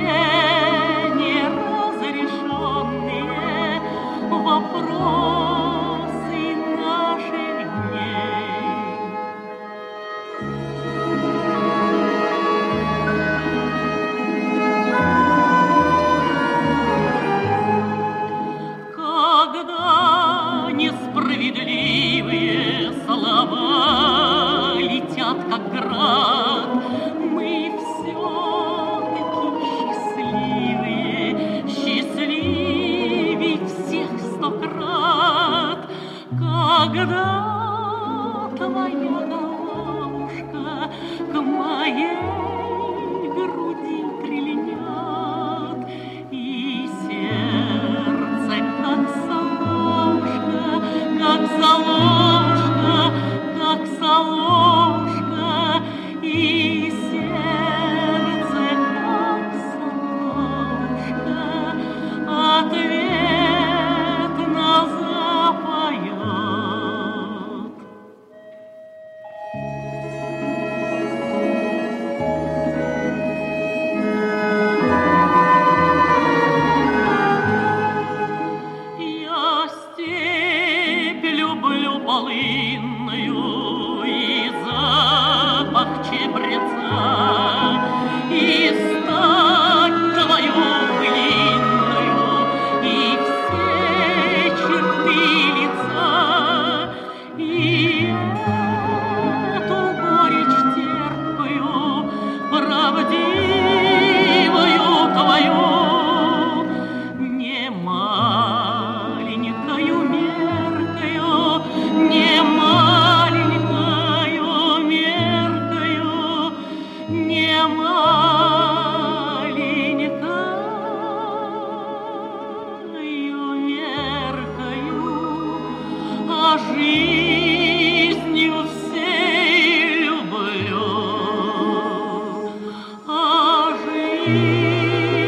неразрешенные вопросы наших дней. Когда несправедливые слова летят, как град, мы все-таки счастливые, счастливей всех 100 крат. Когда твоя головушка к моей груди прильнет, и сердце, как соловушка, как соловушка, и сердце, как соловушка, ответно запоет. Я степь люблю полынную и запах чебреца, и стать твою былинную, и все черты лица, и эту горечь терпкую, правдивую твою, не маленькою меркою, не маленькою меркою, не маленькою меркою, а жизнью всей люблю, а жизнью